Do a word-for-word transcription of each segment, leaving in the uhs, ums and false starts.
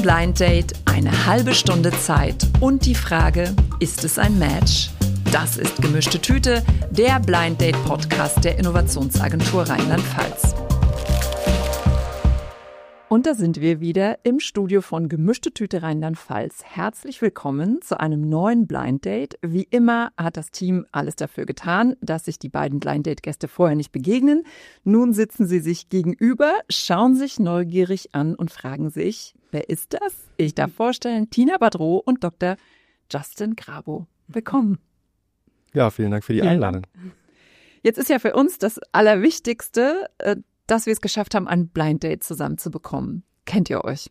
Blind Date, eine halbe Stunde Zeit und die Frage, ist es ein Match? Das ist Gemischte Tüte, der Blind Date Podcast der Innovationsagentur Rheinland-Pfalz. Und da sind wir wieder im Studio von Gemischte Tüte Rheinland-Pfalz. Herzlich willkommen zu einem neuen Blind Date. Wie immer hat das Team alles dafür getan, dass sich die beiden Blind Date-Gäste vorher nicht begegnen. Nun sitzen sie sich gegenüber, schauen sich neugierig an und fragen sich, wer ist das? Ich darf vorstellen, Tina Badrow und Doktor Justin Grabo. Willkommen. Ja, vielen Dank für die Einladung. Jetzt ist ja für uns das Allerwichtigste, dass wir es geschafft haben, ein Blind Date zusammen zu bekommen. Kennt ihr euch?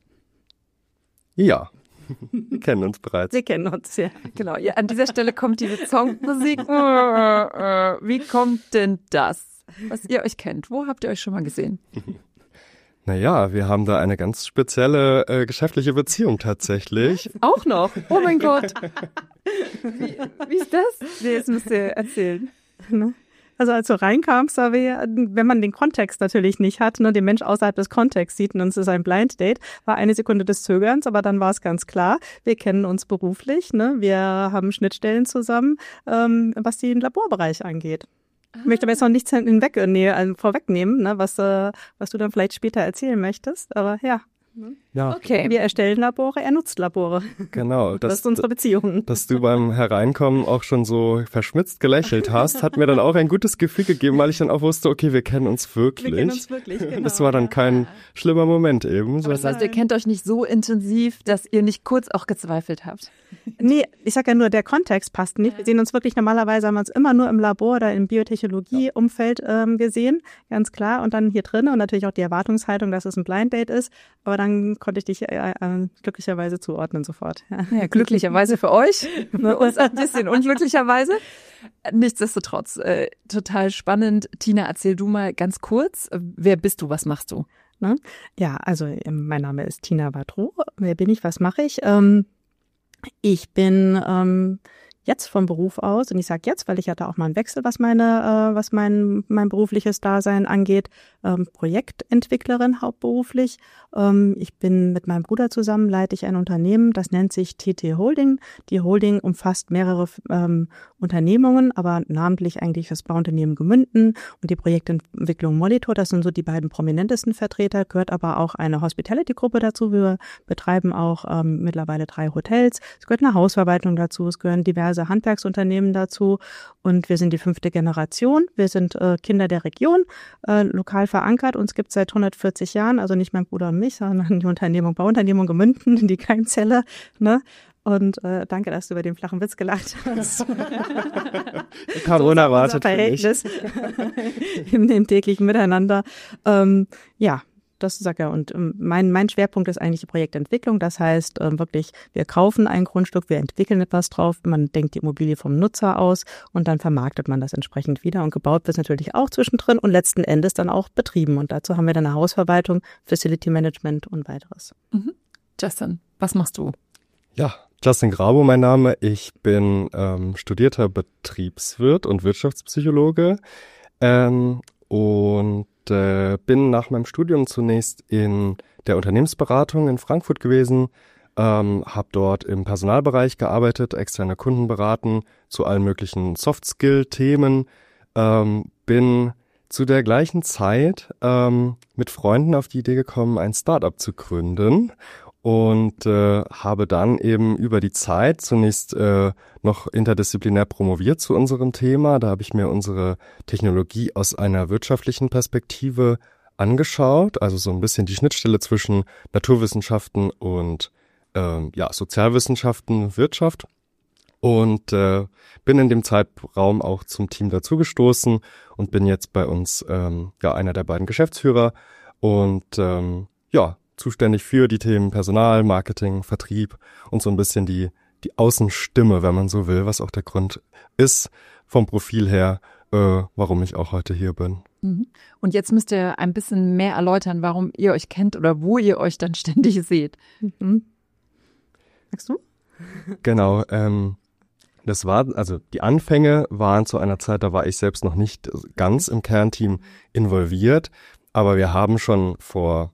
Ja, wir kennen uns bereits. Wir kennen uns, ja. Genau. Ja, an dieser Stelle kommt diese Songmusik. Wie kommt denn das, was ihr euch kennt? Wo habt ihr euch schon mal gesehen? Naja, wir haben da eine ganz spezielle äh, geschäftliche Beziehung tatsächlich. Auch noch? Oh mein Gott. Wie, wie ist das? Nee, jetzt müsst ihr erzählen. Also als du reinkamst, da wir, wenn man den Kontext natürlich nicht hat, ne, den Mensch außerhalb des Kontexts sieht und es ist ein Blind Date, war eine Sekunde des Zögerns, aber dann war es ganz klar, wir kennen uns beruflich, ne, wir haben Schnittstellen zusammen, ähm, was den Laborbereich angeht. Ah. Ich möchte aber jetzt noch nichts hinweg, nee, also vorwegnehmen, ne, was, äh, was du dann vielleicht später erzählen möchtest, aber ja. Ja. Okay, wir erstellen Labore, er nutzt Labore. Genau. Das, das ist unsere Beziehung. Dass du beim Hereinkommen auch schon so verschmitzt gelächelt hast, hat mir dann auch ein gutes Gefühl gegeben, weil ich dann auch wusste, okay, wir kennen uns wirklich. Wir kennen uns wirklich, genau. Das war dann kein schlimmer Moment eben. Aber das heißt, ihr kennt euch nicht so intensiv, dass ihr nicht kurz auch gezweifelt habt? Nee, ich sag ja nur, der Kontext passt nicht. Wir sehen uns wirklich normalerweise, haben wir uns immer nur im Labor oder im Biotechnologie-Umfeld ähm, gesehen, ganz klar. Und dann hier drin und natürlich auch die Erwartungshaltung, dass es ein Blind Date ist. Aber dann konnte ich dich äh, äh, glücklicherweise zuordnen sofort. Ja, ja glücklicherweise für euch, für uns ein bisschen unglücklicherweise. Nichtsdestotrotz, äh, total spannend. Tina, erzähl du mal ganz kurz, wer bist du, was machst du? Ne? Ja, also mein Name ist Tina Badrow. Wer bin ich, was mache ich? Ähm, ich bin ähm, jetzt vom Beruf aus, und ich sage jetzt, weil ich hatte auch mal einen Wechsel, was meine, äh, was mein mein berufliches Dasein angeht, ähm, Projektentwicklerin hauptberuflich. Ähm, ich bin mit meinem Bruder zusammen, leite ich ein Unternehmen, das nennt sich T T Holding. Die Holding umfasst mehrere ähm, Unternehmungen, aber namentlich eigentlich das Bauunternehmen Gemünden und die Projektentwicklung Molitor. Das sind so die beiden prominentesten Vertreter, gehört aber auch eine Hospitality-Gruppe dazu. Wir betreiben auch ähm, mittlerweile drei Hotels. Es gehört eine Hausverwaltung dazu, es gehören diverse Handwerksunternehmen dazu und wir sind die fünfte Generation. Wir sind äh, Kinder der Region, äh, lokal verankert. Uns gibt es seit hundertvierzig Jahren, also nicht mein Bruder und mich, sondern die Unternehmung Bauunternehmung Gemünden, die Keimzelle, ne? Und äh, danke, dass du über den flachen Witz gelacht hast. Kam so unerwartet Verhältnis in dem täglichen Miteinander. Ähm, ja. Das sag ja, und mein mein Schwerpunkt ist eigentlich die Projektentwicklung. Das heißt äh, wirklich, wir kaufen ein Grundstück, wir entwickeln etwas drauf, man denkt die Immobilie vom Nutzer aus und dann vermarktet man das entsprechend wieder. Und gebaut wird natürlich auch zwischendrin und letzten Endes dann auch betrieben. Und dazu haben wir dann eine Hausverwaltung, Facility Management und weiteres. Mhm. Justin, was machst du? Ja, Justin Grabo mein Name. Ich bin ähm, studierter Betriebswirt und Wirtschaftspsychologe ähm, und äh, bin nach meinem Studium zunächst in der Unternehmensberatung in Frankfurt gewesen, ähm, habe dort im Personalbereich gearbeitet, externe Kunden beraten zu allen möglichen Soft-Skill-Themen, ähm, bin zu der gleichen Zeit ähm, mit Freunden auf die Idee gekommen, ein Startup zu gründen und äh, habe dann eben über die Zeit zunächst äh, noch interdisziplinär promoviert zu unserem Thema. Da habe ich mir unsere Technologie aus einer wirtschaftlichen Perspektive angeschaut, also so ein bisschen die Schnittstelle zwischen Naturwissenschaften und ähm, ja Sozialwissenschaften, Wirtschaft. Und äh, bin in dem Zeitraum auch zum Team dazugestoßen und bin jetzt bei uns ähm, ja einer der beiden Geschäftsführer und ähm, ja zuständig für die Themen Personal, Marketing, Vertrieb und so ein bisschen die die Außenstimme, wenn man so will, was auch der Grund ist vom Profil her, äh, warum ich auch heute hier bin. Und jetzt müsst ihr ein bisschen mehr erläutern, warum ihr euch kennt oder wo ihr euch dann ständig seht. Mhm. Sagst du? Genau, ähm, das war, also die Anfänge waren zu einer Zeit, da war ich selbst noch nicht ganz im Kernteam involviert, aber wir haben schon vor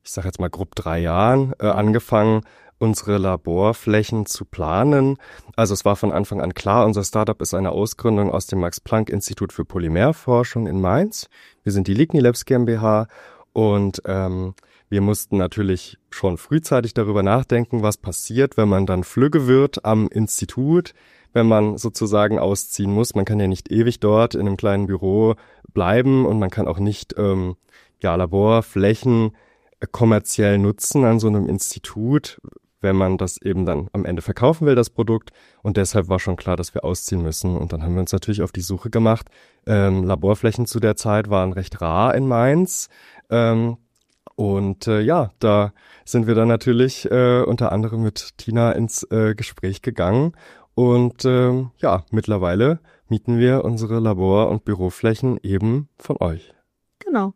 ich sage jetzt mal grob drei Jahren, äh, angefangen, unsere Laborflächen zu planen. Also es war von Anfang an klar, unser Startup ist eine Ausgründung aus dem Max-Planck-Institut für Polymerforschung in Mainz. Wir sind die Ligni Labs GmbH und ähm, wir mussten natürlich schon frühzeitig darüber nachdenken, was passiert, wenn man dann flügge wird am Institut, wenn man sozusagen ausziehen muss. Man kann ja nicht ewig dort in einem kleinen Büro bleiben und man kann auch nicht ähm, ja, Laborflächen kommerziell nutzen an so einem Institut, wenn man das eben dann am Ende verkaufen will, das Produkt. Und deshalb war schon klar, dass wir ausziehen müssen. Und dann haben wir uns natürlich auf die Suche gemacht. Ähm, Laborflächen zu der Zeit waren recht rar in Mainz. Ähm, und äh, ja, da sind wir dann natürlich äh, unter anderem mit Tina ins äh, Gespräch gegangen. Und äh, ja, mittlerweile mieten wir unsere Labor- und Büroflächen eben von euch. Genau.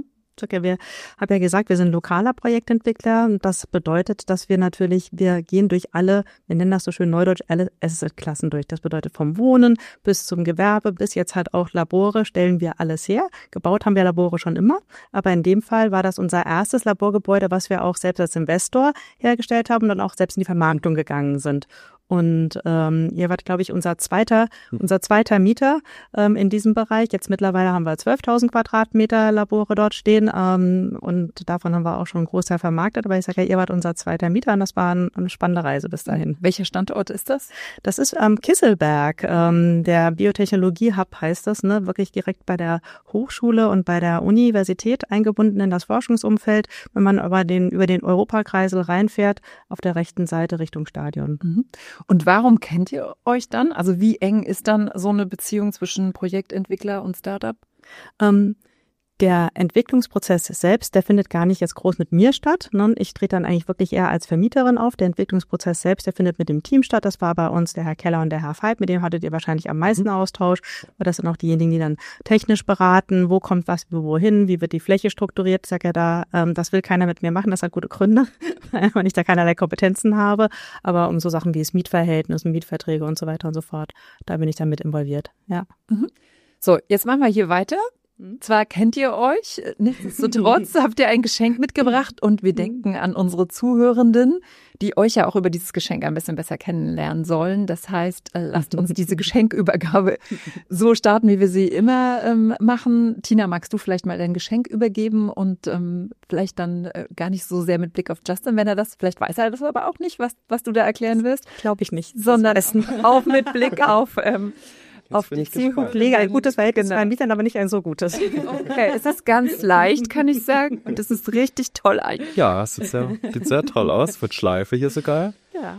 Wir haben ja gesagt, wir sind lokaler Projektentwickler und das bedeutet, dass wir natürlich, wir gehen durch alle, wir nennen das so schön neudeutsch, alle Asset-Klassen durch. Das bedeutet vom Wohnen bis zum Gewerbe, bis jetzt halt auch Labore, stellen wir alles her. Gebaut haben wir Labore schon immer, aber in dem Fall war das unser erstes Laborgebäude, was wir auch selbst als Investor hergestellt haben und dann auch selbst in die Vermarktung gegangen sind. Und ähm, ihr wart, glaube ich, unser zweiter, unser zweiter Mieter ähm, in diesem Bereich. Jetzt mittlerweile haben wir zwölftausend Quadratmeter Labore dort stehen ähm, und davon haben wir auch schon einen Großteil vermarktet. Aber ich sage ja, ihr wart unser zweiter Mieter und das war ein, eine spannende Reise bis dahin. Welcher Standort ist das? Das ist ähm, Kisselberg, ähm, der Biotechnologie-Hub heißt das, ne, wirklich direkt bei der Hochschule und bei der Universität eingebunden in das Forschungsumfeld. Wenn man über den über den Europakreisel reinfährt, auf der rechten Seite Richtung Stadion. Mhm. Und warum kennt ihr euch dann? Also wie eng ist dann so eine Beziehung zwischen Projektentwickler und Startup? Ähm, der Entwicklungsprozess selbst, der findet gar nicht jetzt groß mit mir statt. Ne? Ich trete dann eigentlich wirklich eher als Vermieterin auf. Der Entwicklungsprozess selbst, der findet mit dem Team statt. Das war bei uns der Herr Keller und der Herr Veit. Mit dem hattet ihr wahrscheinlich am meisten Austausch. Aber das sind auch diejenigen, die dann technisch beraten. Wo kommt was wohin? Wie wird die Fläche strukturiert? Ich sage ja da, ähm, das will keiner mit mir machen. Das hat gute Gründe, weil ich da keinerlei Kompetenzen habe. Aber um so Sachen wie das Mietverhältnis, Mietverträge und so weiter und so fort, da bin ich dann mit involviert. Ja. Mhm. So, jetzt machen wir hier weiter. Zwar kennt ihr euch, nichtsdestotrotz habt ihr ein Geschenk mitgebracht und wir denken an unsere Zuhörenden, die euch ja auch über dieses Geschenk ein bisschen besser kennenlernen sollen. Das heißt, lasst uns diese Geschenkübergabe so starten, wie wir sie immer ähm, machen. Tina, magst du vielleicht mal dein Geschenk übergeben und ähm, vielleicht dann äh, gar nicht so sehr mit Blick auf Justin, wenn er das, vielleicht weiß er das aber auch nicht, was, was du da erklären wirst. Glaube ich nicht. Sondern auch mit Blick auf... Ähm, Jetzt auf die Zielgruppe. Ein gutes Verhältnis zu meinen Mietern, aber nicht ein so gutes. Okay, es ist ganz leicht, kann ich sagen. Und es ist richtig toll eigentlich. Ja, es sieht sehr, sieht sehr toll aus. Wird Schleife hier sogar. Ja.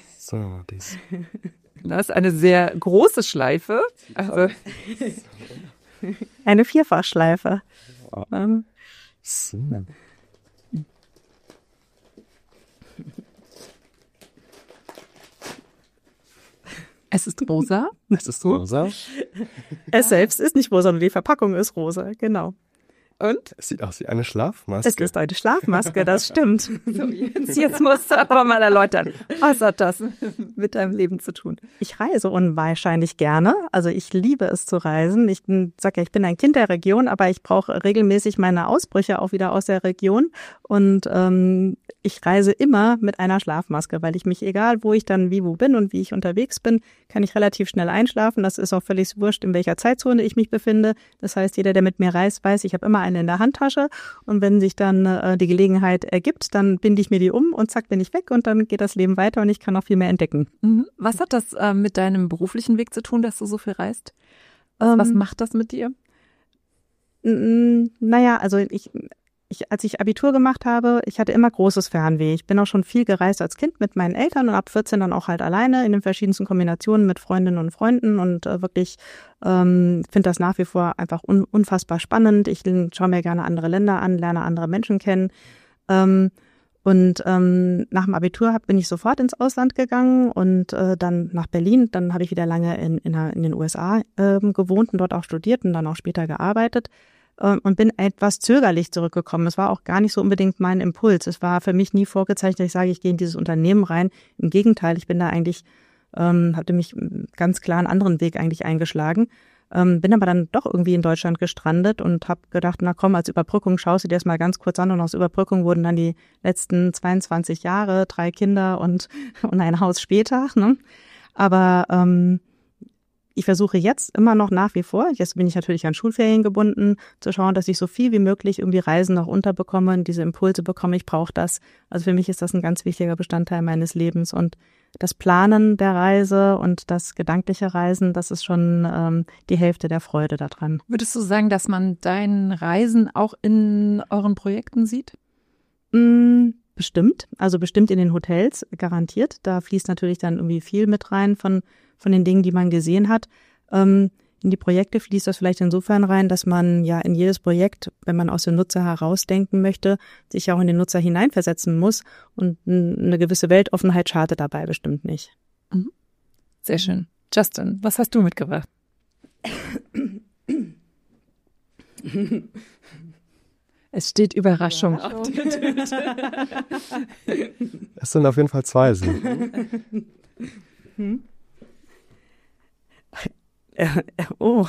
So, dies. Das ist eine sehr große Schleife. Also eine Vierfachschleife. Oh. Ähm. So. Es ist rosa. Es ist rosa. Es selbst ist nicht rosa, nur die Verpackung ist rosa, genau. Und? Es sieht aus wie eine Schlafmaske. Es ist eine Schlafmaske, das stimmt. So, jetzt, jetzt musst du aber mal erläutern, was hat das mit deinem Leben zu tun? Ich reise unwahrscheinlich gerne. Also ich liebe es zu reisen. Ich sag ja, ich bin ein Kind der Region, aber ich brauche regelmäßig meine Ausbrüche auch wieder aus der Region. Und ähm, ich reise immer mit einer Schlafmaske, weil ich mich, egal wo ich dann wie wo bin und wie ich unterwegs bin, kann ich relativ schnell einschlafen. Das ist auch völlig wurscht, in welcher Zeitzone ich mich befinde. Das heißt, jeder, der mit mir reist, weiß, ich habe immer eine in der Handtasche. Und wenn sich dann äh, die Gelegenheit ergibt, dann binde ich mir die um und zack, bin ich weg und dann geht das Leben weiter und ich kann noch viel mehr entdecken. Mhm. Was hat das äh, mit deinem beruflichen Weg zu tun, dass du so viel reist? Ähm, Was macht das mit dir? N- naja, also ich... Ich, als ich Abitur gemacht habe, ich hatte immer großes Fernweh. Ich bin auch schon viel gereist als Kind mit meinen Eltern und ab vierzehn dann auch halt alleine in den verschiedensten Kombinationen mit Freundinnen und Freunden und äh, wirklich ähm, finde das nach wie vor einfach un, unfassbar spannend. Ich schaue mir gerne andere Länder an, lerne andere Menschen kennen. Ähm, und ähm, nach dem Abitur hab, bin ich sofort ins Ausland gegangen und äh, dann nach Berlin. Dann habe ich wieder lange in, in, in den U S A äh, gewohnt und dort auch studiert und dann auch später gearbeitet. Und bin etwas zögerlich zurückgekommen. Es war auch gar nicht so unbedingt mein Impuls. Es war für mich nie vorgezeichnet, dass ich sage, ich gehe in dieses Unternehmen rein. Im Gegenteil, ich bin da eigentlich, ähm, hatte mich ganz klar einen anderen Weg eigentlich eingeschlagen. Ähm, bin aber dann doch irgendwie in Deutschland gestrandet und habe gedacht, na komm, als Überbrückung schaust du dir das mal ganz kurz an. Und aus Überbrückung wurden dann die letzten zweiundzwanzig Jahre, drei Kinder und, und ein Haus später. Ne? Aber ähm, ich versuche jetzt immer noch nach wie vor, jetzt bin ich natürlich an Schulferien gebunden, zu schauen, dass ich so viel wie möglich irgendwie Reisen noch unterbekomme und diese Impulse bekomme, ich brauche das. Also für mich ist das ein ganz wichtiger Bestandteil meines Lebens und das Planen der Reise und das gedankliche Reisen, das ist schon ähm, die Hälfte der Freude daran. Würdest du sagen, dass man dein Reisen auch in euren Projekten sieht? Mm, bestimmt, also bestimmt in den Hotels, garantiert. Da fließt natürlich dann irgendwie viel mit rein von von den Dingen, die man gesehen hat. Ähm, in die Projekte fließt das vielleicht insofern rein, dass man ja in jedes Projekt, wenn man aus dem Nutzer herausdenken möchte, sich auch in den Nutzer hineinversetzen muss und eine gewisse Weltoffenheit schadet dabei bestimmt nicht. Sehr schön. Justin, was hast du mitgebracht? Es steht Überraschung, Überraschung. auf der Tüte. Es sind auf jeden Fall zwei Sachen. Hm? Oh.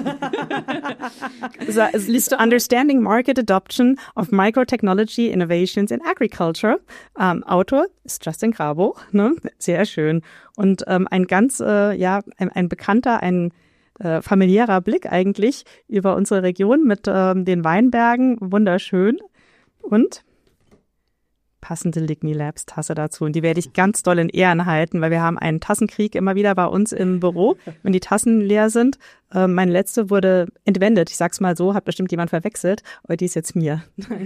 So, es liest to Understanding Market Adoption of Microtechnology Innovations in Agriculture. Ähm, Autor ist Justin Grabo, ne? Sehr schön. Und ähm, ein ganz, äh, ja, ein, ein bekannter, ein äh, familiärer Blick eigentlich über unsere Region mit ähm, den Weinbergen. Wunderschön. Und passende Ligny Labs Tasse dazu. Und die werde ich ganz doll in Ehren halten, weil wir haben einen Tassenkrieg immer wieder bei uns im Büro, wenn die Tassen leer sind. Äh, meine letzte wurde entwendet. Ich sag's mal so, hat bestimmt jemand verwechselt, aber die ist jetzt mir.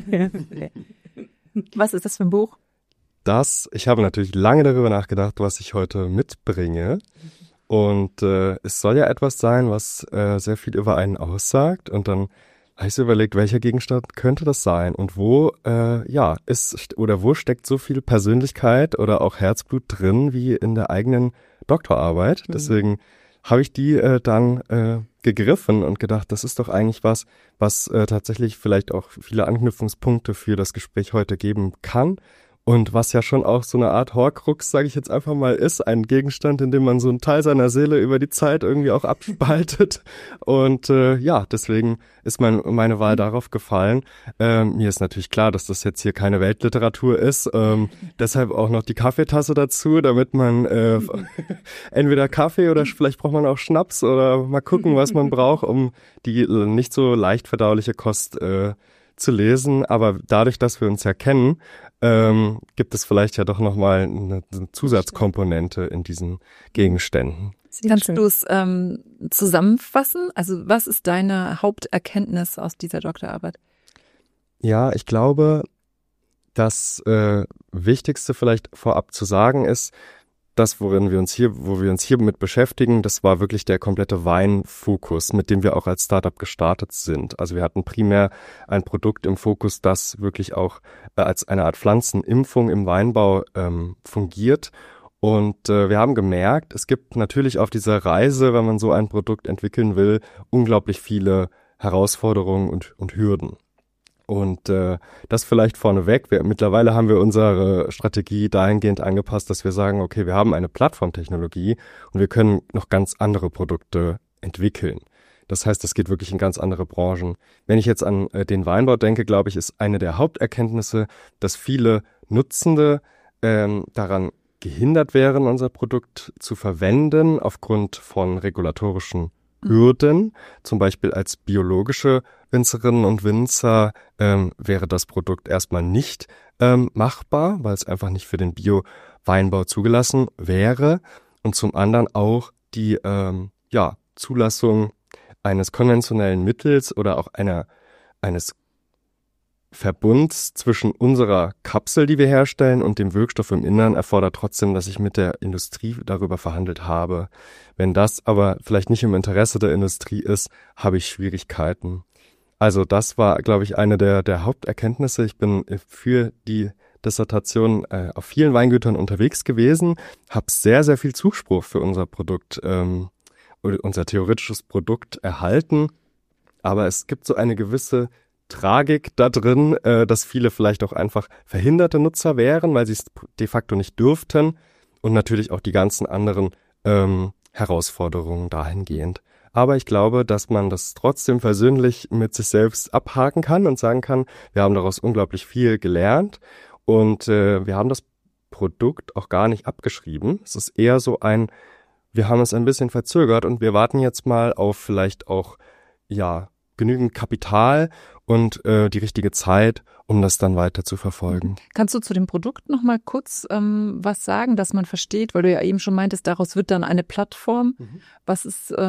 Was ist das für ein Buch? Das, ich habe natürlich lange darüber nachgedacht, was ich heute mitbringe. Und äh, es soll ja etwas sein, was äh, sehr viel über einen aussagt. Und dann habe ich so überlegt, welcher Gegenstand könnte das sein und wo, äh, ja, ist oder wo steckt so viel Persönlichkeit oder auch Herzblut drin wie in der eigenen Doktorarbeit. Mhm. Deswegen habe ich die äh, dann äh, gegriffen und gedacht, das ist doch eigentlich was, was äh, tatsächlich vielleicht auch viele Anknüpfungspunkte für das Gespräch heute geben kann. Und was ja schon auch so eine Art Horcrux, sage ich jetzt einfach mal, ist, ein Gegenstand, in dem man so einen Teil seiner Seele über die Zeit irgendwie auch abspaltet. Und äh, ja, deswegen ist mein, meine Wahl darauf gefallen. Ähm, mir ist natürlich klar, dass das jetzt hier keine Weltliteratur ist. Ähm, deshalb auch noch die Kaffeetasse dazu, damit man äh, entweder Kaffee oder vielleicht braucht man auch Schnaps oder mal gucken, was man braucht, um die nicht so leicht verdauliche Kost äh, zu lesen. Aber dadurch, dass wir uns ja kennen, ähm, gibt es vielleicht ja doch nochmal eine, eine Zusatzkomponente in diesen Gegenständen. Kannst du es ähm, zusammenfassen? Also was ist deine Haupterkenntnis aus dieser Doktorarbeit? Ja, ich glaube, das äh, Wichtigste vielleicht vorab zu sagen ist, das, worin wir uns hier, wo wir uns hier mit beschäftigen, das war wirklich der komplette Weinfokus, mit dem wir auch als Startup gestartet sind. Also wir hatten primär ein Produkt im Fokus, das wirklich auch äh, als eine Art Pflanzenimpfung im Weinbau ähm, fungiert. Und äh, wir haben gemerkt, es gibt natürlich auf dieser Reise, wenn man so ein Produkt entwickeln will, unglaublich viele Herausforderungen und, und Hürden. Und äh, das vielleicht vorneweg. Wir, mittlerweile haben wir unsere Strategie dahingehend angepasst, dass wir sagen, okay, wir haben eine Plattformtechnologie und wir können noch ganz andere Produkte entwickeln. Das heißt, das geht wirklich in ganz andere Branchen. Wenn ich jetzt an äh, den Weinbau denke, glaube ich, ist eine der Haupterkenntnisse, dass viele Nutzende ähm, daran gehindert wären, unser Produkt zu verwenden aufgrund von regulatorischen Hürden. Zum Beispiel als biologische Winzerinnen und Winzer ähm, wäre das Produkt erstmal nicht ähm, machbar, weil es einfach nicht für den Bio-Weinbau zugelassen wäre. Und zum anderen auch die ähm, ja, Zulassung eines konventionellen Mittels oder auch einer eines Verbunds zwischen unserer Kapsel, die wir herstellen, und dem Wirkstoff im Innern erfordert trotzdem, dass ich mit der Industrie darüber verhandelt habe. Wenn das aber vielleicht nicht im Interesse der Industrie ist, habe ich Schwierigkeiten. Also das war, glaube ich, eine der, der Haupterkenntnisse. Ich bin für die Dissertation äh, auf vielen Weingütern unterwegs gewesen, habe sehr, sehr viel Zuspruch für unser Produkt, ähm, unser theoretisches Produkt erhalten. Aber es gibt so eine gewisse Tragik da drin, äh, dass viele vielleicht auch einfach verhinderte Nutzer wären, weil sie es de facto nicht dürften, und natürlich auch die ganzen anderen ähm, Herausforderungen dahingehend. Aber ich glaube, dass man das trotzdem versöhnlich mit sich selbst abhaken kann und sagen kann, wir haben daraus unglaublich viel gelernt und äh, wir haben das Produkt auch gar nicht abgeschrieben. Es ist eher so ein, wir haben es ein bisschen verzögert und wir warten jetzt mal auf vielleicht auch, ja, genügend Kapital und äh, die richtige Zeit, um das dann weiter zu verfolgen. Kannst du zu dem Produkt noch mal kurz ähm, was sagen, dass man versteht, weil du ja eben schon meintest, daraus wird dann eine Plattform. Mhm. Was ist äh,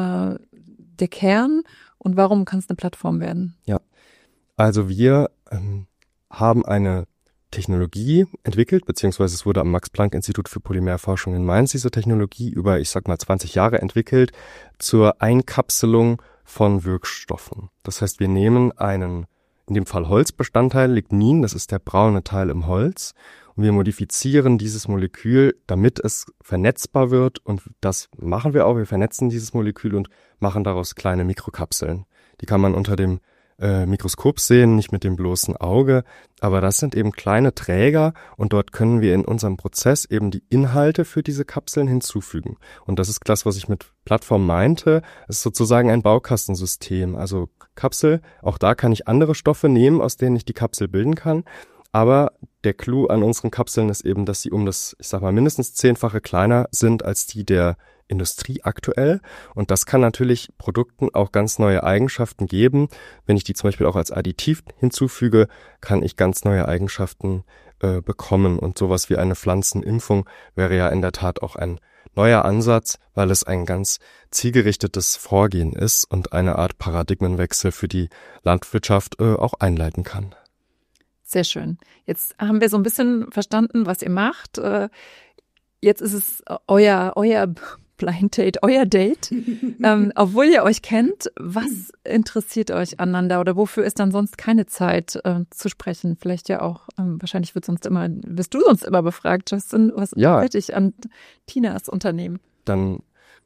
der Kern und warum kann es eine Plattform werden? Ja, also wir ähm, haben eine Technologie entwickelt, beziehungsweise es wurde am Max-Planck-Institut für Polymerforschung in Mainz diese Technologie über, ich sag mal, zwanzig Jahre entwickelt zur Einkapselung von Wirkstoffen. Das heißt, wir nehmen einen, in dem Fall Holzbestandteil, Lignin, das ist der braune Teil im Holz, und wir modifizieren dieses Molekül, damit es vernetzbar wird, und das machen wir auch, wir vernetzen dieses Molekül und machen daraus kleine Mikrokapseln. Die kann man unter dem Äh, Mikroskop sehen, nicht mit dem bloßen Auge, aber das sind eben kleine Träger und dort können wir in unserem Prozess eben die Inhalte für diese Kapseln hinzufügen. Und das ist das, was ich mit Plattform meinte. Es ist sozusagen ein Baukastensystem, also Kapsel, auch da kann ich andere Stoffe nehmen, aus denen ich die Kapsel bilden kann, aber der Clou an unseren Kapseln ist eben, dass sie um das, ich sag mal, mindestens zehnfache kleiner sind als die der Industrie aktuell, und das kann natürlich Produkten auch ganz neue Eigenschaften geben. Wenn ich die zum Beispiel auch als Additiv hinzufüge, kann ich ganz neue Eigenschaften äh, bekommen, und sowas wie eine Pflanzenimpfung wäre ja in der Tat auch ein neuer Ansatz, weil es ein ganz zielgerichtetes Vorgehen ist und eine Art Paradigmenwechsel für die Landwirtschaft äh, auch einleiten kann. Sehr schön. Jetzt haben wir so ein bisschen verstanden, was ihr macht. Jetzt ist es euer, euer Blind Date, euer Date. ähm, obwohl ihr euch kennt, was interessiert euch aneinander oder wofür ist dann sonst keine Zeit äh, zu sprechen? Vielleicht ja auch, ähm, wahrscheinlich wird sonst immer, wirst du sonst immer befragt, Justin, was ja. interessiert dich an Tinas Unternehmen? Dann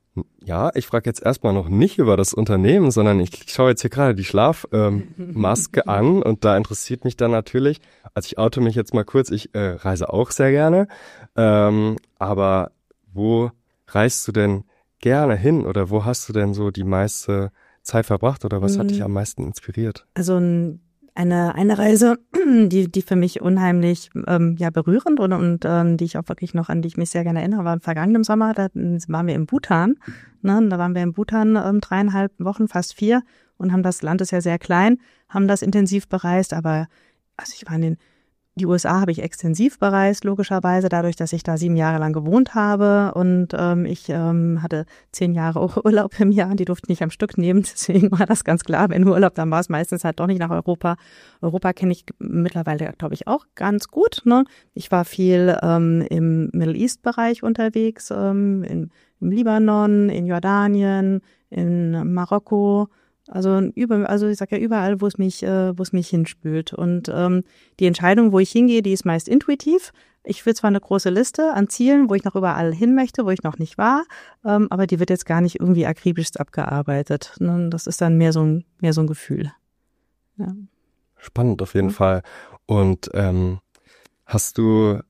Ja, ich frage jetzt erstmal noch nicht über das Unternehmen, sondern ich schaue jetzt hier gerade die Schlafmaske ähm, an, und da interessiert mich dann natürlich, also ich oute mich jetzt mal kurz, ich äh, reise auch sehr gerne, ähm, aber wo reist du denn gerne hin oder wo hast du denn so die meiste Zeit verbracht oder was hat dich am meisten inspiriert? Also ein Eine, eine Reise, die, die für mich unheimlich ähm, ja, berührend und, und ähm, die ich auch wirklich noch, an die ich mich sehr gerne erinnere, war im vergangenen Sommer, da waren wir in Bhutan, ne, da waren wir in Bhutan ähm, dreieinhalb Wochen, fast vier, und haben das Land ist ja sehr klein, haben das intensiv bereist, aber also ich war in den Die U S A habe ich extensiv bereist, logischerweise, dadurch, dass ich da sieben Jahre lang gewohnt habe, und ähm, ich ähm, hatte zehn Jahre Urlaub im Jahr, die durfte ich nicht am Stück nehmen, deswegen war das ganz klar, wenn Urlaub, dann war es meistens halt doch nicht nach Europa. Europa kenne ich mittlerweile, glaube ich, auch ganz gut, ne? Ich war viel ähm, im Middle East-Bereich unterwegs, ähm, in, im Libanon, in Jordanien, in Marokko. Also über, also ich sag ja überall, wo es mich, äh, wo es mich hinspült. Und ähm, die Entscheidung, wo ich hingehe, die ist meist intuitiv. Ich will zwar eine große Liste an Zielen, wo ich noch überall hin möchte, wo ich noch nicht war, ähm, aber die wird jetzt gar nicht irgendwie akribisch abgearbeitet. Das ist dann mehr so ein, mehr so ein Gefühl. Ja. Spannend auf jeden ja. Fall. Und ähm, hast du,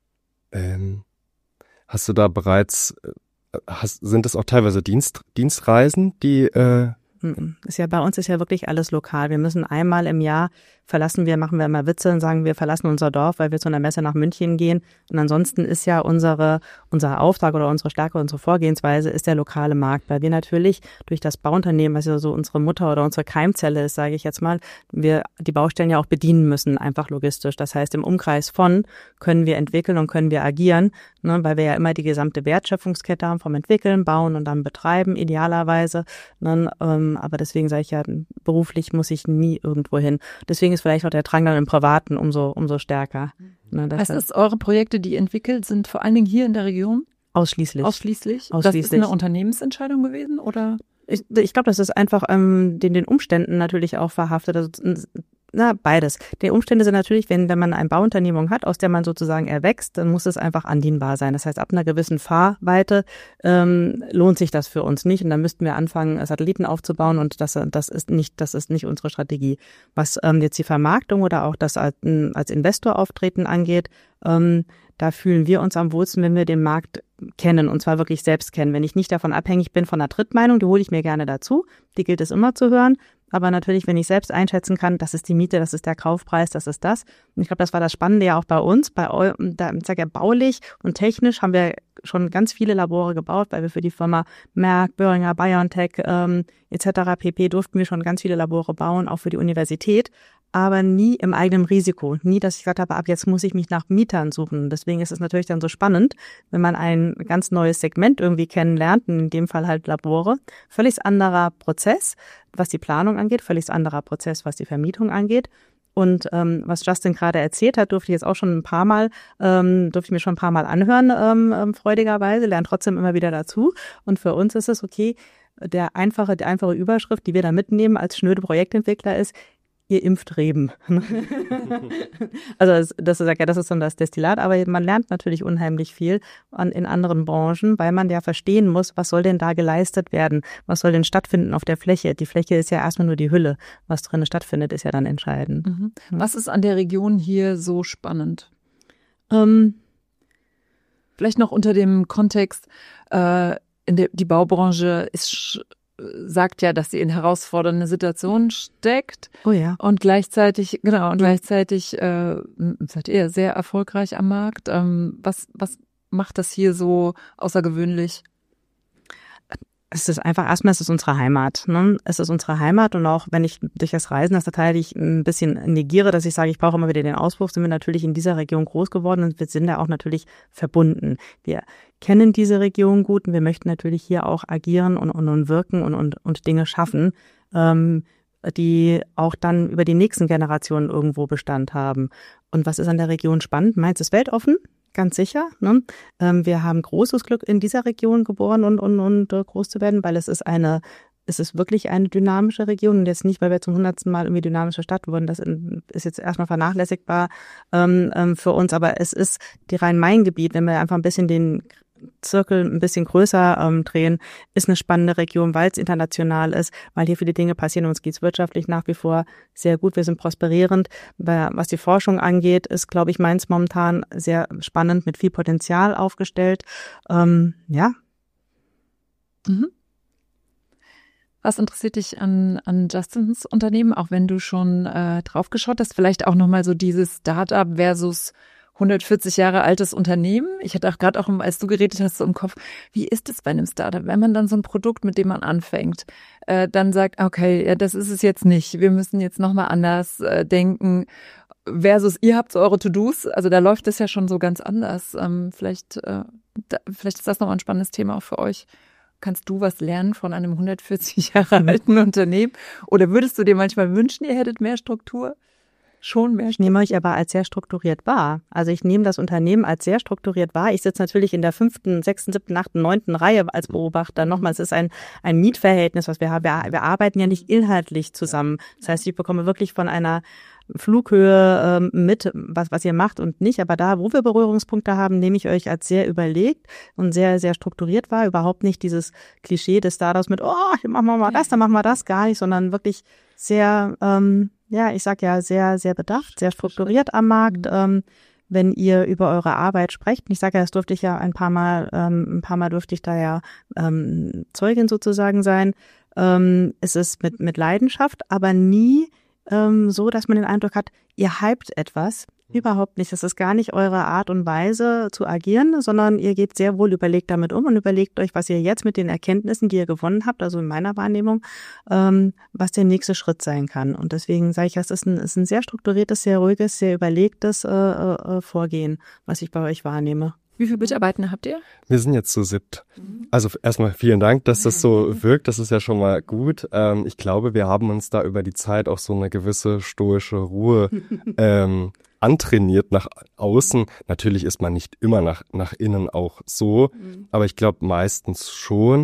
ähm, hast du da bereits, hast, sind es auch teilweise Dienst, Dienstreisen, die äh, Ist ja bei uns ist ja wirklich alles lokal. Wir müssen einmal im Jahr verlassen wir, machen wir immer Witze und sagen, wir verlassen unser Dorf, weil wir zu einer Messe nach München gehen. Und ansonsten ist ja unsere, unser Auftrag oder unsere Stärke, unsere Vorgehensweise ist der lokale Markt, weil wir natürlich durch das Bauunternehmen, was ja so unsere Mutter oder unsere Keimzelle ist, sage ich jetzt mal, wir die Baustellen ja auch bedienen müssen, einfach logistisch. Das heißt, im Umkreis von können wir entwickeln und können wir agieren, ne, weil wir ja immer die gesamte Wertschöpfungskette haben, vom Entwickeln, Bauen und dann Betreiben, idealerweise. Ne, ähm, aber deswegen sage ich ja, beruflich muss ich nie irgendwo hin. Deswegen ist vielleicht auch der Drang dann im Privaten umso, umso stärker. Ne, heißt es, eure Projekte, die ihr entwickelt, sind vor allen Dingen hier in der Region? Ausschließlich. Ausschließlich? Ausschließlich. Das ist eine Unternehmensentscheidung gewesen, oder? Ich, ich glaube, das ist einfach ähm, den, den Umständen natürlich auch verhaftet. Also Na, beides. Die Umstände sind natürlich, wenn, wenn man eine Bauunternehmung hat, aus der man sozusagen erwächst, dann muss es einfach andienbar sein. Das heißt, ab einer gewissen Fahrweite ähm, lohnt sich das für uns nicht. Und dann müssten wir anfangen, Satelliten aufzubauen und das, das ist nicht, das ist nicht unsere Strategie. Was ähm, jetzt die Vermarktung oder auch das als, als Investor auftreten angeht, ähm, da fühlen wir uns am wohlsten, wenn wir den Markt kennen und zwar wirklich selbst kennen. Wenn ich nicht davon abhängig bin von einer Drittmeinung, die hole ich mir gerne dazu. Die gilt es immer zu hören. Aber natürlich, wenn ich selbst einschätzen kann, das ist die Miete, das ist der Kaufpreis, das ist das. Und ich glaube, das war das Spannende ja auch bei uns. Bei eu, da, ich sage ja, baulich und technisch haben wir schon ganz viele Labore gebaut, weil wir für die Firma Merck, Boehringer, BioNTech ähm, et cetera pp. Durften wir schon ganz viele Labore bauen, auch für die Universität. Aber nie im eigenen Risiko. Nie, dass ich gesagt habe, ab jetzt muss ich mich nach Mietern suchen. Deswegen ist es natürlich dann so spannend, wenn man ein ganz neues Segment irgendwie kennenlernt, in dem Fall halt Labore. Völlig anderer Prozess, was die Planung angeht, völlig anderer Prozess, was die Vermietung angeht. Und ähm, was Justin gerade erzählt hat, durfte ich jetzt auch schon ein paar Mal, ähm, durfte ich mir schon ein paar Mal anhören, ähm, ähm, freudigerweise, lerne trotzdem immer wieder dazu. Und für uns ist es okay, der einfache, die einfache Überschrift, die wir da mitnehmen als schnöde Projektentwickler ist, ihr impft Reben. Also das, das ist ja, das ist dann das Destillat, aber man lernt natürlich unheimlich viel an, in anderen Branchen, weil man ja verstehen muss, was soll denn da geleistet werden, was soll denn stattfinden auf der Fläche. Die Fläche ist ja erstmal nur die Hülle, was drin stattfindet, ist ja dann entscheidend. Mhm. Was ist an der Region hier so spannend? Ähm, Vielleicht noch unter dem Kontext, äh, in der, die Baubranche ist sagt ja, dass sie in herausfordernde Situationen steckt. Oh ja. Und gleichzeitig, genau, und gleichzeitig äh, seid ihr sehr erfolgreich am Markt. Ähm, was, was macht das hier so außergewöhnlich? Es ist einfach, erstmal ist es unsere Heimat. Ne? Es ist unsere Heimat und auch wenn ich durch das Reisen das tatsächlich ein bisschen negiere, dass ich sage, ich brauche immer wieder den Auspuff, sind wir natürlich in dieser Region groß geworden und wir sind da auch natürlich verbunden. Wir kennen diese Region gut und wir möchten natürlich hier auch agieren und, und, und wirken und, und, und Dinge schaffen, ähm, die auch dann über die nächsten Generationen irgendwo Bestand haben. Und was ist an der Region spannend? Mainz ist weltoffen. Ganz sicher. Ne? Ähm, wir haben großes Glück, in dieser Region geboren und, und, und äh, groß zu werden, weil es ist eine, es ist wirklich eine dynamische Region und jetzt nicht, weil wir zum hundertsten Mal irgendwie dynamische Stadt wurden. Das ist jetzt erstmal vernachlässigbar ähm, ähm, für uns, aber es ist die Rhein-Main-Gebiet, wenn wir einfach ein bisschen den Zirkel ein bisschen größer ähm, drehen, ist eine spannende Region, weil es international ist, weil hier viele Dinge passieren. Uns geht es wirtschaftlich nach wie vor sehr gut. Wir sind prosperierend. Was die Forschung angeht, ist, glaube ich, Mainz momentan sehr spannend mit viel Potenzial aufgestellt. Ähm, ja. Mhm. Was interessiert dich an, an Justins Unternehmen, auch wenn du schon äh, draufgeschaut hast? Vielleicht auch nochmal so dieses Startup versus hundertvierzig Jahre altes Unternehmen. Ich hatte auch gerade auch, als du geredet hast, so im Kopf, wie ist es bei einem Startup, wenn man dann so ein Produkt, mit dem man anfängt, äh, dann sagt, okay, ja, das ist es jetzt nicht. Wir müssen jetzt nochmal anders äh, denken versus ihr habt so eure To-Dos. Also da läuft das ja schon so ganz anders. Ähm, vielleicht, äh, da, vielleicht ist das nochmal ein spannendes Thema auch für euch. Kannst du was lernen von einem hundertvierzig Jahre alten Unternehmen? Oder würdest du dir manchmal wünschen, ihr hättet mehr Struktur? Schon mehr. Ich nehme euch aber als sehr strukturiert wahr. Also ich nehme das Unternehmen als sehr strukturiert wahr. Ich sitze natürlich in der fünften, sechsten, siebten, achten, neunten Reihe als Beobachter. Nochmal, es ist ein, ein Mietverhältnis, was wir haben. Wir, wir arbeiten ja nicht inhaltlich zusammen. Das heißt, ich bekomme wirklich von einer Flughöhe ähm, mit, was, was ihr macht und nicht. Aber da, wo wir Berührungspunkte haben, nehme ich euch als sehr überlegt und sehr, sehr strukturiert wahr. Überhaupt nicht dieses Klischee des Startups mit, oh, machen wir mal das, dann machen wir das, gar nicht, sondern wirklich sehr, ähm, ja, ich sag ja, sehr, sehr bedacht, sehr strukturiert am Markt, ähm, wenn ihr über eure Arbeit sprecht. Und ich sage ja, das durfte ich ja ein paar Mal, ähm, ein paar Mal durfte ich da ja ähm, Zeugin sozusagen sein. Ähm, es ist mit, mit Leidenschaft, aber nie ähm, so, dass man den Eindruck hat, ihr hypt etwas. Überhaupt nicht. Das ist gar nicht eure Art und Weise zu agieren, sondern ihr geht sehr wohl überlegt damit um und überlegt euch, was ihr jetzt mit den Erkenntnissen, die ihr gewonnen habt, also in meiner Wahrnehmung, ähm, was der nächste Schritt sein kann. Und deswegen sage ich, es ist ein, ist ein sehr strukturiertes, sehr ruhiges, sehr überlegtes äh, äh, Vorgehen, was ich bei euch wahrnehme. Wie viele Mitarbeitende habt ihr? Wir sind jetzt zu siebt. Also erstmal vielen Dank, dass das so wirkt. Das ist ja schon mal gut. Ähm, ich glaube, wir haben uns da über die Zeit auch so eine gewisse stoische Ruhe ähm, antrainiert nach außen. Natürlich ist man nicht immer nach, nach innen auch so, mhm. aber ich glaube meistens schon.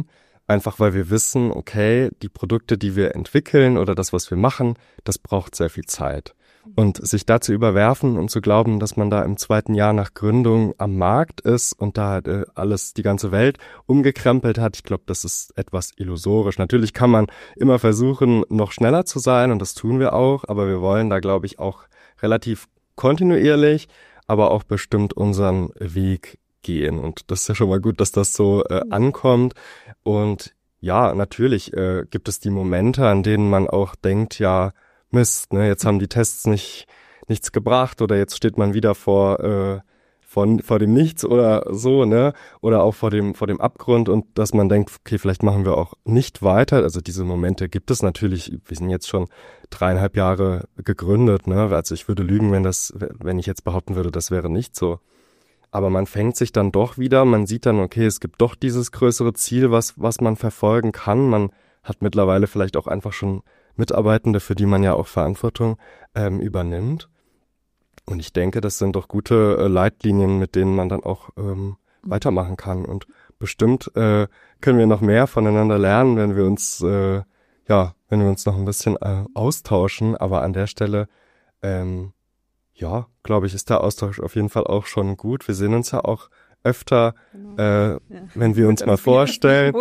Einfach weil wir wissen, okay, die Produkte, die wir entwickeln oder das, was wir machen, das braucht sehr viel Zeit. Und sich da zu überwerfen und zu glauben, dass man da im zweiten Jahr nach Gründung am Markt ist und da äh, alles, die ganze Welt umgekrempelt hat, ich glaube, das ist etwas illusorisch. Natürlich kann man immer versuchen, noch schneller zu sein und das tun wir auch, aber wir wollen da, glaube ich, auch relativ kontinuierlich, aber auch bestimmt unseren Weg gehen. Und das ist ja schon mal gut, dass das so äh, ankommt. Und ja, natürlich äh, gibt es die Momente, an denen man auch denkt, ja, Mist, ne, jetzt haben die Tests nicht nichts gebracht oder jetzt steht man wieder vor äh, vor, vor dem Nichts oder so, ne, oder auch vor dem vor dem Abgrund und dass man denkt, okay, vielleicht machen wir auch nicht weiter. Also diese Momente gibt es natürlich. Wir sind jetzt schon dreieinhalb Jahre gegründet, ne, also ich würde lügen, wenn das, wenn ich jetzt behaupten würde, das wäre nicht so. Aber man fängt sich dann doch wieder, man sieht dann, okay, es gibt doch dieses größere Ziel, was was man verfolgen kann. Man hat mittlerweile vielleicht auch einfach schon Mitarbeitende, für die man ja auch Verantwortung ähm, übernimmt. Und ich denke, das sind doch gute äh, Leitlinien, mit denen man dann auch ähm, weitermachen kann. Und bestimmt äh, können wir noch mehr voneinander lernen, wenn wir uns, äh, ja, wenn wir uns noch ein bisschen äh, austauschen. Aber an der Stelle, ähm, ja, glaube ich, ist der Austausch auf jeden Fall auch schon gut. Wir sehen uns ja auch öfter, genau. äh, ja. wenn wir uns mal vorstellen.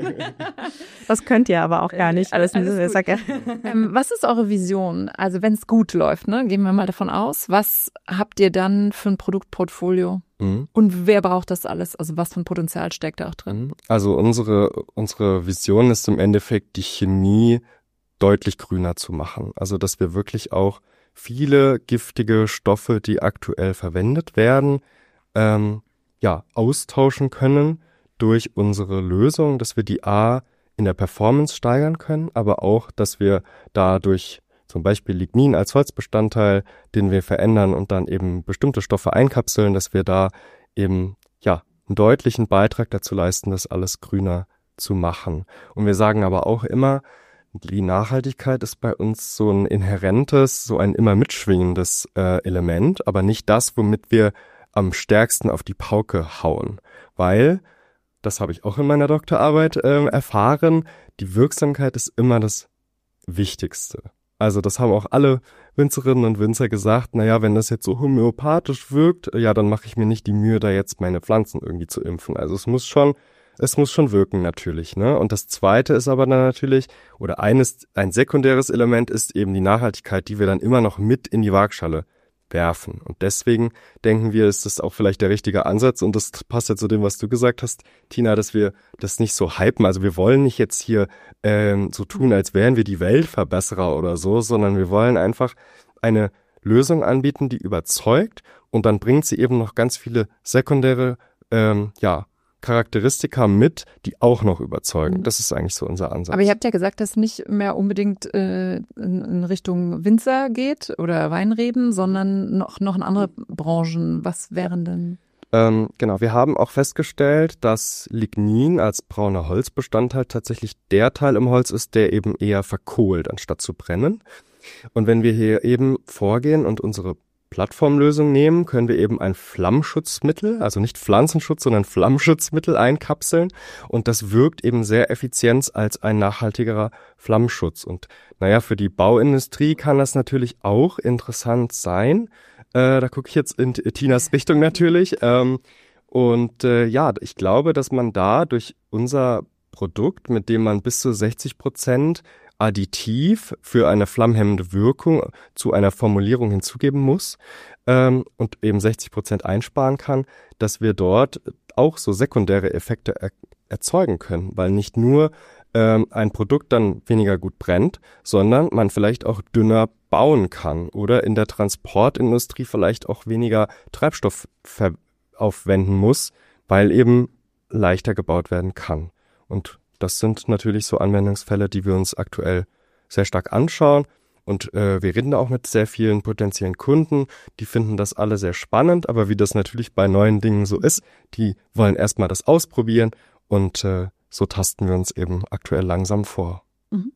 Das könnt ihr aber auch gar nicht. Alles, alles gut. ähm, was ist eure Vision? Also wenn es gut läuft, ne, gehen wir mal davon aus, was habt ihr dann für ein Produktportfolio? Mhm. Und wer braucht das alles? Also was für ein Potenzial steckt da auch drin? Also unsere unsere Vision ist im Endeffekt, die Chemie deutlich grüner zu machen. Also dass wir wirklich auch viele giftige Stoffe, die aktuell verwendet werden, ähm, ja, austauschen können durch unsere Lösung, dass wir die A in der Performance steigern können, aber auch, dass wir dadurch zum Beispiel Lignin als Holzbestandteil, den wir verändern und dann eben bestimmte Stoffe einkapseln, dass wir da eben, ja, einen deutlichen Beitrag dazu leisten, das alles grüner zu machen. Und wir sagen aber auch immer, die Nachhaltigkeit ist bei uns so ein inhärentes, so ein immer mitschwingendes äh, Element, aber nicht das, womit wir am stärksten auf die Pauke hauen, weil, das habe ich auch in meiner Doktorarbeit äh, erfahren, die Wirksamkeit ist immer das Wichtigste. Also das haben auch alle Winzerinnen und Winzer gesagt, naja, wenn das jetzt so homöopathisch wirkt, ja, dann mache ich mir nicht die Mühe, da jetzt meine Pflanzen irgendwie zu impfen. Also es muss schon, es muss schon wirken natürlich, ne? Und das Zweite ist aber dann natürlich, oder eines, ein sekundäres Element ist eben die Nachhaltigkeit, die wir dann immer noch mit in die Waagschale werfen. Und deswegen denken wir, ist das auch vielleicht der richtige Ansatz und das passt ja zu dem, was du gesagt hast, Tina, dass wir das nicht so hypen. Also wir wollen nicht jetzt hier ähm, so tun, als wären wir die Weltverbesserer oder so, sondern wir wollen einfach eine Lösung anbieten, die überzeugt und dann bringt sie eben noch ganz viele sekundäre ähm, ja, Charakteristika mit, die auch noch überzeugen. Das ist eigentlich so unser Ansatz. Aber ihr habt ja gesagt, dass nicht mehr unbedingt äh, in, in Richtung Winzer geht oder Weinreben, sondern noch, noch in andere Branchen. Was wären denn? Ähm, genau, wir haben auch festgestellt, dass Lignin als brauner Holzbestandteil tatsächlich der Teil im Holz ist, der eben eher verkohlt, anstatt zu brennen. Und wenn wir hier eben vorgehen und unsere Plattformlösung nehmen, können wir eben ein Flammschutzmittel, also nicht Pflanzenschutz, sondern Flammschutzmittel einkapseln und das wirkt eben sehr effizient als ein nachhaltigerer Flammschutz. Und naja, für die Bauindustrie kann das natürlich auch interessant sein. Äh, da gucke ich jetzt in Tinas Richtung natürlich. Ähm, und äh, ja, ich glaube, dass man da durch unser Produkt, mit dem man bis zu sechzig Prozent Additiv für eine flammhemmende Wirkung zu einer Formulierung hinzugeben muss ähm, und eben sechzig Prozent einsparen kann, dass wir dort auch so sekundäre Effekte er- erzeugen können, weil nicht nur ähm, ein Produkt dann weniger gut brennt, sondern man vielleicht auch dünner bauen kann oder in der Transportindustrie vielleicht auch weniger Treibstoff ver- aufwenden muss, weil eben leichter gebaut werden kann. Und das sind natürlich so Anwendungsfälle, die wir uns aktuell sehr stark anschauen. Und äh, wir reden da auch mit sehr vielen potenziellen Kunden. Die finden das alle sehr spannend. Aber wie das natürlich bei neuen Dingen so ist, die wollen erstmal das ausprobieren. Und äh, so tasten wir uns eben aktuell langsam vor.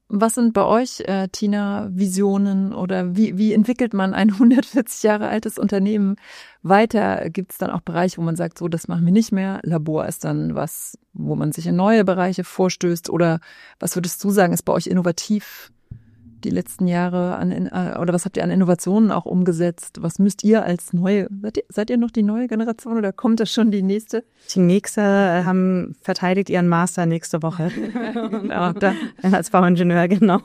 Was sind bei euch, äh, Tina, Visionen oder wie, wie entwickelt man ein hundertvierzig Jahre altes Unternehmen weiter? Gibt es dann auch Bereiche, wo man sagt, so, das machen wir nicht mehr? Labor ist dann was, wo man sich in neue Bereiche vorstößt? Oder was würdest du sagen, ist bei euch innovativ die letzten Jahre an, oder was habt ihr an Innovationen auch umgesetzt? Was müsst ihr als neue, seid ihr, seid ihr noch die neue Generation oder kommt das schon die nächste? Die nächste haben verteidigt ihren Master nächste Woche. Genau, da, als Bauingenieur, genau.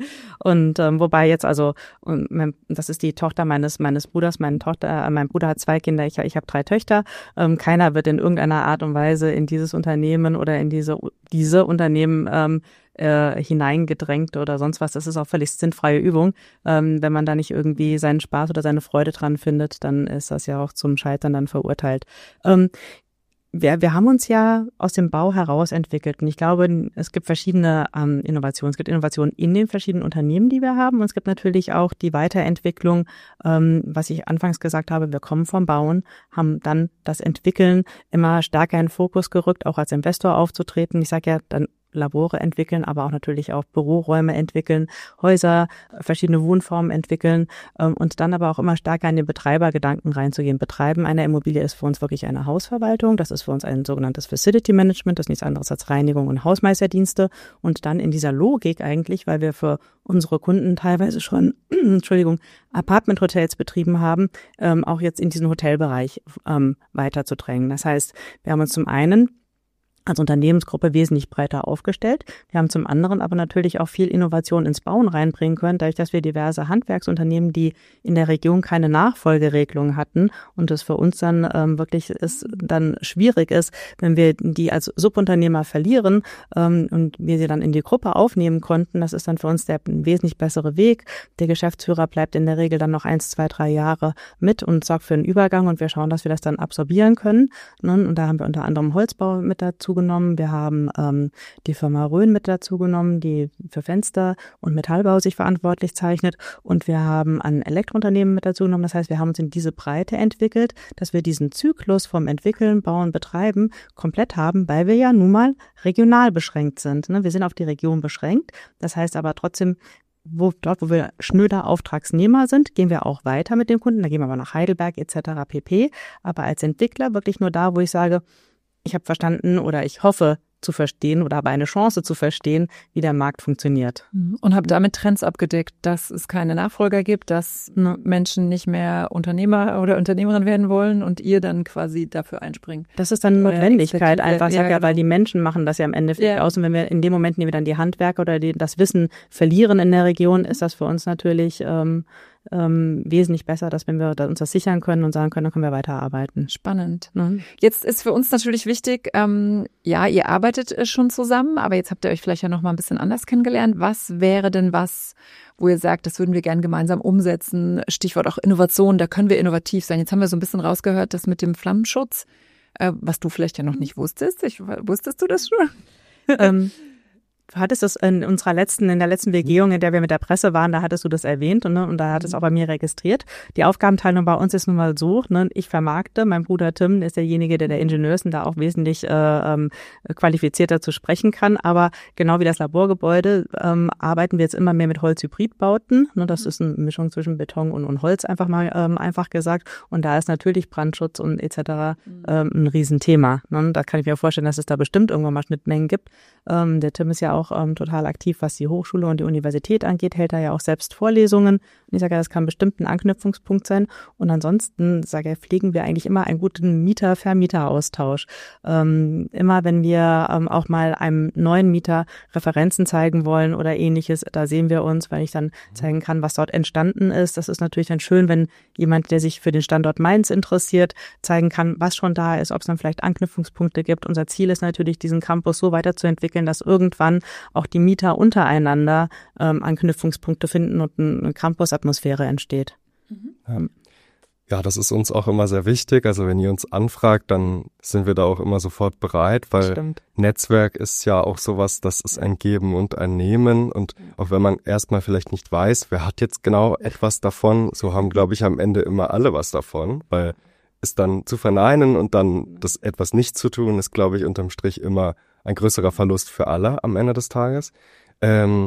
Und ähm, wobei jetzt also, und mein, das ist die Tochter meines meines Bruders, meine Tochter, äh, mein Bruder hat zwei Kinder, ich, ich habe drei Töchter. Ähm, keiner wird in irgendeiner Art und Weise in dieses Unternehmen oder in diese diese Unternehmen ähm, äh, hineingedrängt oder sonst was. Das ist auch völlig sinnfreie Übung. Ähm, wenn man da nicht irgendwie seinen Spaß oder seine Freude dran findet, dann ist das ja auch zum Scheitern dann verurteilt. Ähm, wir, wir haben uns ja aus dem Bau heraus entwickelt und ich glaube, es gibt verschiedene ähm, Innovationen. Es gibt Innovationen in den verschiedenen Unternehmen, die wir haben und es gibt natürlich auch die Weiterentwicklung, ähm, was ich anfangs gesagt habe, wir kommen vom Bauen, haben dann das Entwickeln immer stärker in den Fokus gerückt, auch als Investor aufzutreten. Ich sage ja, dann Labore entwickeln, aber auch natürlich auch Büroräume entwickeln, Häuser, verschiedene Wohnformen entwickeln ähm, und dann aber auch immer stärker in den Betreibergedanken reinzugehen. Betreiben einer Immobilie ist für uns wirklich eine Hausverwaltung, das ist für uns ein sogenanntes Facility Management, das ist nichts anderes als Reinigung und Hausmeisterdienste und dann in dieser Logik eigentlich, weil wir für unsere Kunden teilweise schon, Entschuldigung, Apartment-Hotels betrieben haben, ähm, auch jetzt in diesen Hotelbereich ähm, weiterzudrängen. Das heißt, wir haben uns zum einen als Unternehmensgruppe wesentlich breiter aufgestellt. Wir haben zum anderen aber natürlich auch viel Innovation ins Bauen reinbringen können, dadurch, dass wir diverse Handwerksunternehmen, die in der Region keine Nachfolgeregelung hatten und es für uns dann ähm, wirklich ist, dann schwierig ist, wenn wir die als Subunternehmer verlieren ähm, und wir sie dann in die Gruppe aufnehmen konnten. Das ist dann für uns der wesentlich bessere Weg. Der Geschäftsführer bleibt in der Regel dann noch eins, zwei, drei Jahre mit und sorgt für einen Übergang und wir schauen, dass wir das dann absorbieren können. Und da haben wir unter anderem Holzbau mit dazu genommen. Wir haben ähm, die Firma Rhön mit dazu genommen, die für Fenster und Metallbau sich verantwortlich zeichnet. Und wir haben ein Elektrounternehmen mit dazu genommen. Das heißt, wir haben uns in diese Breite entwickelt, dass wir diesen Zyklus vom Entwickeln, Bauen, Betreiben komplett haben, weil wir ja nun mal regional beschränkt sind. Ne? Wir sind auf die Region beschränkt. Das heißt aber trotzdem, Wo, dort, wo wir schnöder Auftragsnehmer sind, gehen wir auch weiter mit dem Kunden. Da gehen wir aber nach Heidelberg et cetera pp. Aber als Entwickler wirklich nur da, wo ich sage, ich habe verstanden oder ich hoffe zu verstehen oder habe eine Chance zu verstehen, wie der Markt funktioniert. Und habe damit Trends abgedeckt, dass es keine Nachfolger gibt, dass Menschen nicht mehr Unternehmer oder Unternehmerin werden wollen und ihr dann quasi dafür einspringt. Das ist dann Notwendigkeit einfach, ja, ja, ja, weil die Menschen machen das ja am Ende ja. aus. Und wenn wir in dem Moment, in dem wir dann die Handwerker oder die, das Wissen verlieren in der Region, ist das für uns natürlich ähm, ähm, wesentlich besser, dass wenn wir uns das sichern können und sagen können, dann können wir weiterarbeiten. Spannend. Mhm. Jetzt ist für uns natürlich wichtig, ähm, ja, ihr arbeitet schon zusammen, aber jetzt habt ihr euch vielleicht ja noch mal ein bisschen anders kennengelernt. Was wäre denn was, wo ihr sagt, das würden wir gern gemeinsam umsetzen? Stichwort auch Innovation, da können wir innovativ sein. Jetzt haben wir so ein bisschen rausgehört, das mit dem Flammenschutz, äh, was du vielleicht ja noch nicht wusstest. Ich, wusstest du das schon? ähm, Du hattest es in unserer letzten, in der letzten Begehung, in der wir mit der Presse waren, da hattest du das erwähnt und, ne, und da hat es auch bei mir registriert. Die Aufgabenteilung bei uns ist nun mal so, ne, ich vermarkte, mein Bruder Tim ist derjenige, der der Ingenieur ist und da auch wesentlich äh, ähm, qualifizierter zu sprechen kann. Aber genau wie das Laborgebäude ähm, arbeiten wir jetzt immer mehr mit Holzhybridbauten. Ne, das ist eine Mischung zwischen Beton und, und Holz, einfach mal ähm, einfach gesagt. Und da ist natürlich Brandschutz und et cetera ähm, ein Riesenthema. Ne? Da kann ich mir vorstellen, dass es da bestimmt irgendwann mal Schnittmengen gibt. Ähm, der Tim ist ja auch auch ähm, total aktiv, was die Hochschule und die Universität angeht, hält er ja auch selbst Vorlesungen. Und ich sage ja, das kann bestimmt ein Anknüpfungspunkt sein. Und ansonsten, sage ich, pflegen wir eigentlich immer einen guten Mieter-Vermieter-Austausch. Ähm, immer wenn wir ähm, auch mal einem neuen Mieter Referenzen zeigen wollen oder ähnliches, da sehen wir uns, weil ich dann zeigen kann, was dort entstanden ist. Das ist natürlich dann schön, wenn jemand, der sich für den Standort Mainz interessiert, zeigen kann, was schon da ist, ob es dann vielleicht Anknüpfungspunkte gibt. Unser Ziel ist natürlich, diesen Campus so weiterzuentwickeln, dass irgendwann auch die Mieter untereinander ähm, Anknüpfungspunkte finden und eine Campus-Atmosphäre entsteht. Mhm. Ja, das ist uns auch immer sehr wichtig. Also wenn ihr uns anfragt, dann sind wir da auch immer sofort bereit, weil Stimmt. Netzwerk ist ja auch sowas, das ist ein Geben und ein Nehmen. Und auch wenn man erstmal vielleicht nicht weiß, wer hat jetzt genau etwas davon, so haben, glaube ich, am Ende immer alle was davon, weil es dann zu verneinen und dann das etwas nicht zu tun, ist, glaube ich, unterm Strich immer ein größerer Verlust für alle am Ende des Tages. Ähm,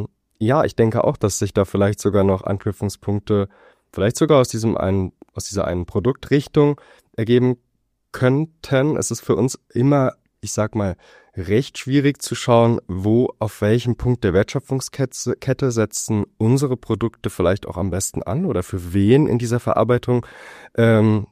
ja, ich denke auch, dass sich da vielleicht sogar noch Anknüpfungspunkte, vielleicht sogar aus diesem einen, aus dieser einen Produktrichtung ergeben könnten. Es ist für uns immer, ich sag mal, recht schwierig zu schauen, wo, auf welchem Punkt der Wertschöpfungskette Kette setzen unsere Produkte vielleicht auch am besten an oder für wen in dieser Verarbeitung ähm,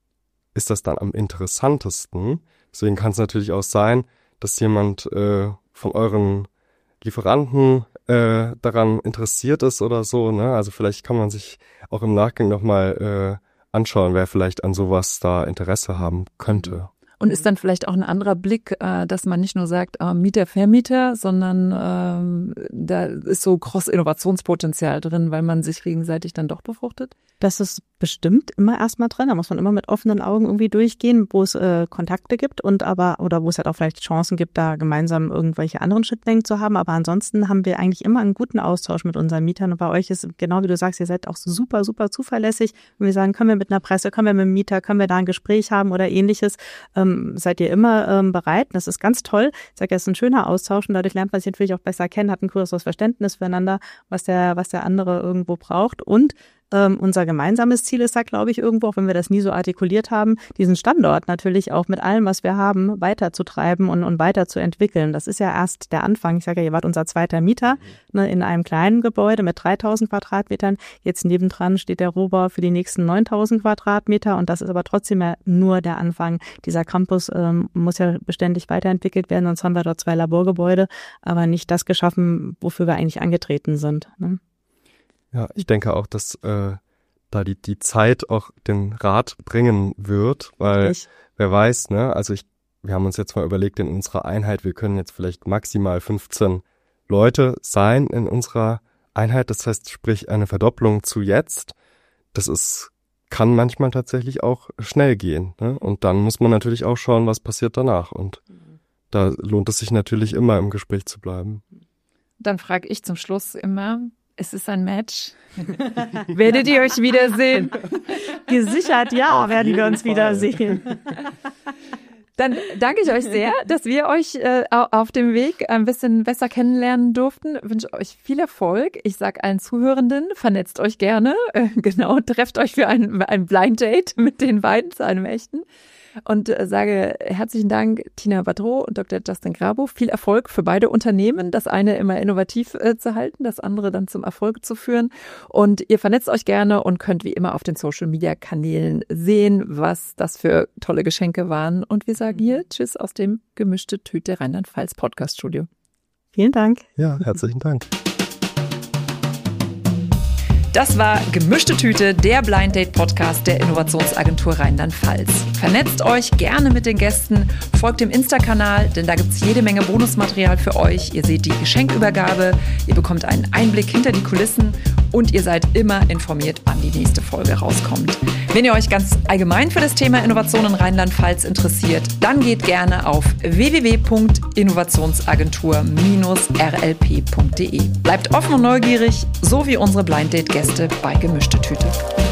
ist das dann am interessantesten. Deswegen kann es natürlich auch sein, dass jemand äh, von euren Lieferanten äh, daran interessiert ist oder so, ne? Also vielleicht kann man sich auch im Nachgang nochmal äh, anschauen, wer vielleicht an sowas da Interesse haben könnte. Und ist dann vielleicht auch ein anderer Blick, äh, dass man nicht nur sagt, äh, Mieter, Vermieter, sondern ähm, da ist so Cross-Innovationspotenzial drin, weil man sich gegenseitig dann doch befruchtet? Das ist bestimmt immer erstmal drin. Da muss man immer mit offenen Augen irgendwie durchgehen, wo es äh, Kontakte gibt und aber, oder wo es halt auch vielleicht Chancen gibt, da gemeinsam irgendwelche anderen Schnittmengen zu haben. Aber ansonsten haben wir eigentlich immer einen guten Austausch mit unseren Mietern. Und bei euch ist, genau wie du sagst, ihr seid auch super, super zuverlässig. Wenn wir sagen, können wir mit einer Presse, können wir mit einem Mieter, können wir da ein Gespräch haben oder ähnliches, ähm, seid ihr immer ähm, bereit. Das ist ganz toll. Ich sage, es ist ein schöner Austausch und dadurch lernt man sich natürlich auch besser kennen, hat ein größeres Verständnis füreinander, was der, was der andere irgendwo braucht. Und Ähm, unser gemeinsames Ziel ist da, glaube ich, irgendwo, auch wenn wir das nie so artikuliert haben, diesen Standort natürlich auch mit allem, was wir haben, weiterzutreiben und, und weiterzuentwickeln. Das ist ja erst der Anfang. Ich sage ja, ihr wart unser zweiter Mieter, ne, in einem kleinen Gebäude mit dreitausend Quadratmetern. Jetzt nebendran steht der Rohbau für die nächsten neuntausend Quadratmeter und das ist aber trotzdem ja nur der Anfang. Dieser Campus ähm, muss ja beständig weiterentwickelt werden, sonst haben wir dort zwei Laborgebäude, aber nicht das geschaffen, wofür wir eigentlich angetreten sind, ne? Ja, ich denke auch, dass äh, da die die Zeit auch den Rat bringen wird, weil Ich. wer weiß, ne, also ich, wir haben uns jetzt mal überlegt, in unserer Einheit, wir können jetzt vielleicht maximal fünfzehn Leute sein in unserer Einheit, das heißt, sprich eine Verdopplung zu jetzt, das ist, kann manchmal tatsächlich auch schnell gehen, ne? Und dann muss man natürlich auch schauen, was passiert danach und da lohnt es sich natürlich immer im Gespräch zu bleiben. Dann frage ich zum Schluss immer, ist es ein Match? Werdet ihr euch wiedersehen? Gesichert, ja, Auf werden wir jeden uns Fall. wiedersehen. Dann danke ich euch sehr, dass wir euch äh, auf dem Weg ein bisschen besser kennenlernen durften. Ich wünsche euch viel Erfolg. Ich sage allen Zuhörenden, vernetzt euch gerne. Äh, genau, trefft euch für ein, ein Blind Date mit den beiden zu einem echten. Und äh, sage herzlichen Dank, Tina Badreau und Doktor Justin Grabo. Viel Erfolg für beide Unternehmen. Das eine immer innovativ äh, zu halten, das andere dann zum Erfolg zu führen. Und ihr vernetzt euch gerne und könnt wie immer auf den Social-Media-Kanälen sehen, was das für tolle Geschenke waren. Und wir sagen hier Tschüss aus dem Gemischte Tüte Rheinland-Pfalz Podcast-Studio. Vielen Dank. Ja, herzlichen Dank. Das war Gemischte Tüte, der Blind Date Podcast der Innovationsagentur Rheinland-Pfalz. Vernetzt euch gerne mit den Gästen, folgt dem Insta-Kanal, denn da gibt es jede Menge Bonusmaterial für euch. Ihr seht die Geschenkübergabe, ihr bekommt einen Einblick hinter die Kulissen und ihr seid immer informiert, wann die nächste Folge rauskommt. Wenn ihr euch ganz allgemein für das Thema Innovation in Rheinland-Pfalz interessiert, dann geht gerne auf w w w punkt innovationsagentur r l p punkt d e. Bleibt offen und neugierig, so wie unsere Blind Date Gäste bei Gemischte Tüte.